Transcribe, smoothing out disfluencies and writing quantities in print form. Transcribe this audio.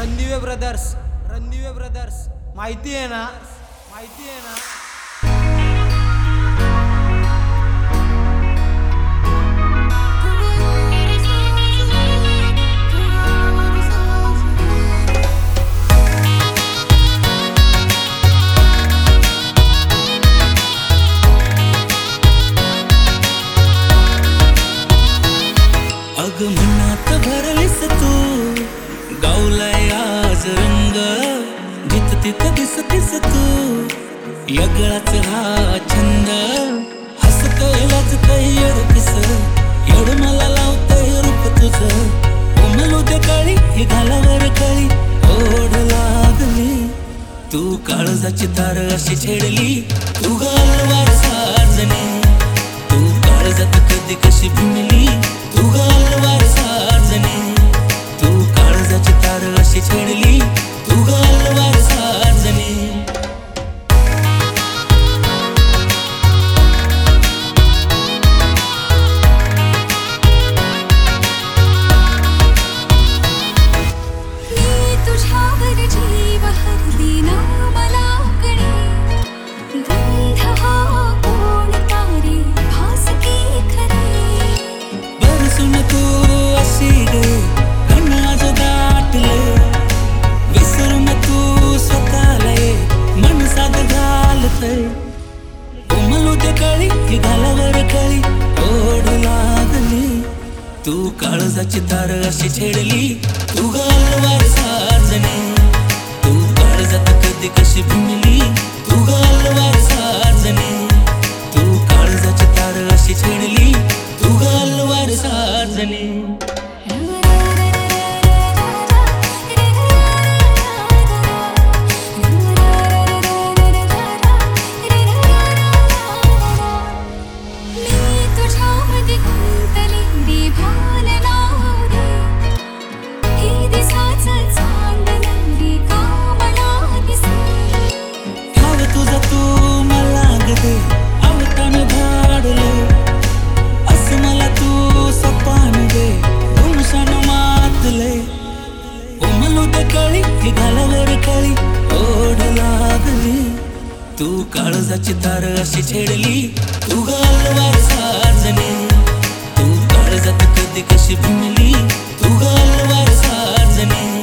Randive brothers माहिती आहे ना? अग मनात भरलीस तू, गावलाय आज रंग, जित तिथं दिसतीस तू, यगळाच हा छंद. हसतय लाजतय येडकीस, येड मला लावतय रूप तुझं. उमलू दे काळी ही घालावर काळी ओढ लागली. तू काळजाची तार अशी छेडली, तू गालवार साजने. तू काळजात कधी कशी भिनली, तू गालवार साजने. तू काळजाची तार अशी छेडली, तू गालवार साजने. मी तुझ्यावर जीव हरली ना मला कळे. गंध हा कोणता रे भासकी खरे. बरसून तू अशी गे कण आज दाटले. विसरून तू स्वतःला ये मन साध घालतय. उमलू दे काळी ही घालावर काळी ओढ लागली. तू काळजाची तार अशी छेडली, तू गालवार साजने. तू काळजात कधी कशी भिनली, तू गालवार साजने. तू काळजाची तार अशी छेडली, तू गालवार साजने. मी तुझ्यामध्ये गुंतलेली भावना रे. ही दिसाचं चांदणं रे का मला दिसे. ठाव तुझा तू मला गदे आवतान धाडले. असं मला तू सपान गे गुमशान मातले. उमलू दे काळी ही घालावर काळी ओढ लागली. तू काळजाची तार अशी छेडली, तू गालवार साजने. तू काळजात कधी कशी भिनली, तू गालवार साजने.